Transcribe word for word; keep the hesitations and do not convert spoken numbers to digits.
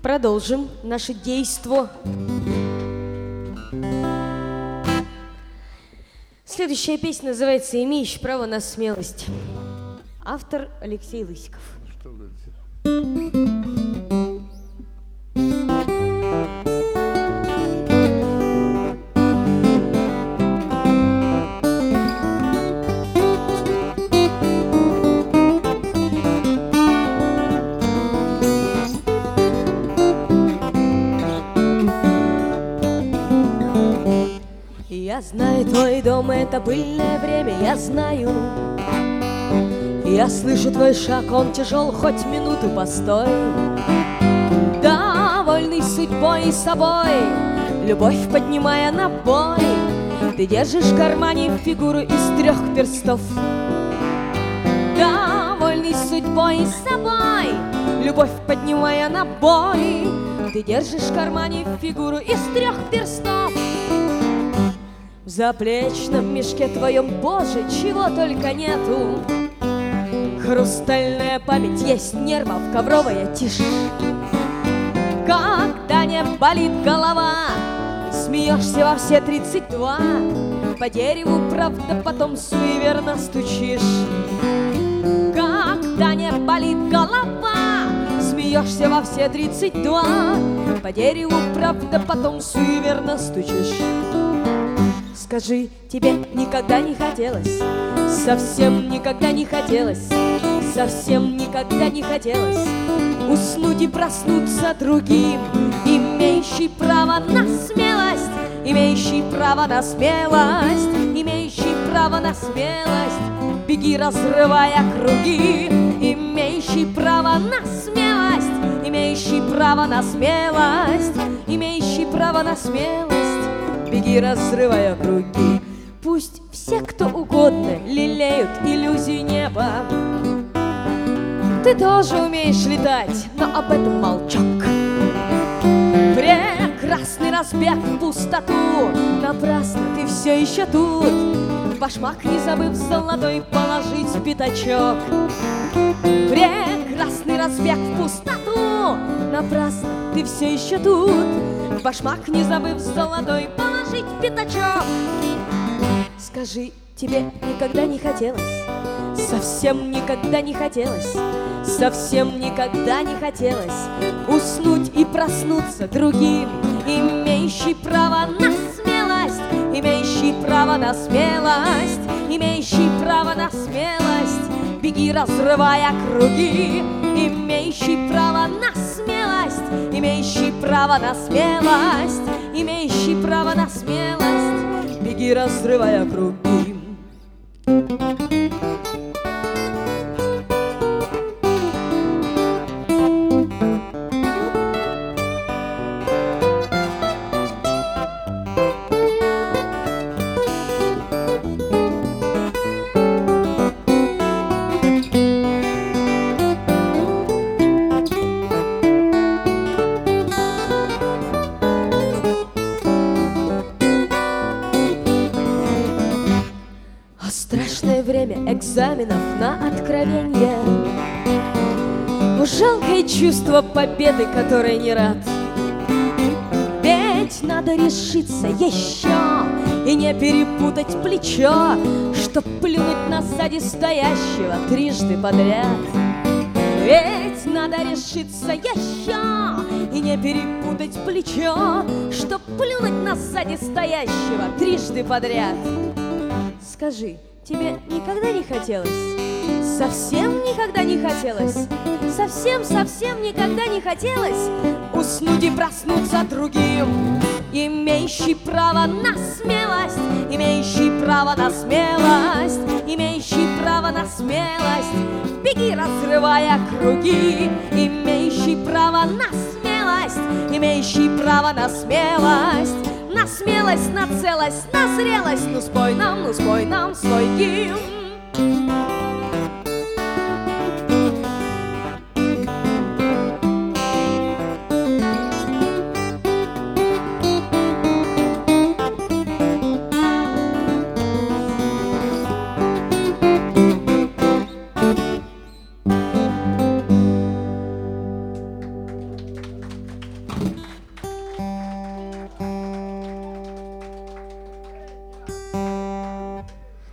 Продолжим наше действо. Следующая песня называется «Имеющий право на смелость». Автор Алексей Лысиков. Что говорите? Я знаю, твой дом — это пыльное время, я знаю. Я слышу твой шаг, он тяжел, хоть минуту постой. Довольный судьбой и собой, любовь поднимая на бой, ты держишь в кармане фигуру из трех перстов. Довольный судьбой и собой, любовь поднимая на бой, ты держишь в кармане фигуру из трех перстов. В заплечном мешке твоем, Боже, чего только нету. Хрустальная память, есть нервов, ковровая тишь. Когда не болит голова, смеешься во все тридцать два, по дереву, правда, потом суеверно стучишь. Когда не болит голова, смеешься во все тридцать два, по дереву, правда, потом суеверно стучишь. Скажи, тебе никогда не хотелось, совсем никогда не хотелось, совсем никогда не хотелось уснуть и проснуться другим, имеющий право на смелость, имеющий право на смелость, имеющий право на смелость, беги, разрывая круги, имеющий право на смелость, имеющий право на смелость, имеющий право на смелость, беги, разрывая круги. Пусть все, кто угодно, лелеют иллюзии неба. Ты тоже умеешь летать, но об этом молчок. Прекрасный разбег в пустоту, напрасно ты все еще тут, в башмак не забыв золотой положить пятачок. Прекрасный разбег в пустоту, напрасно ты все еще тут, в башмак не забыв золотой положить пятачок. Скажи, тебе никогда не хотелось, совсем никогда не хотелось, совсем никогда не хотелось уснуть и проснуться другим, имеющий право на смелость, имеющий право на смелость, имеющий право на смелость, беги, разрывая круги, имеющий право на смелость, имеющий право на смелость, имеющий право на смелость, беги, разрывая круги. Страшное время экзаменов на откровенье, жалкое чувство победы, которой не рад. Ведь надо решиться еще и не перепутать плечо, чтоб плюнуть на сзади стоящего трижды подряд. Ведь надо решиться еще и не перепутать плечо, чтоб плюнуть на сзади стоящего трижды подряд. Скажи, тебе никогда не хотелось, совсем никогда не хотелось, совсем-совсем никогда не хотелось уснуть и проснуться другим, имеющий право на смелость, имеющий право на смелость, имеющий право на смелость, беги, разрывая круги, имеющий право на смелость, имеющий право на смелость, на смелость, на целость, на зрелость. Ну спой нам, ну спой нам свой гимн.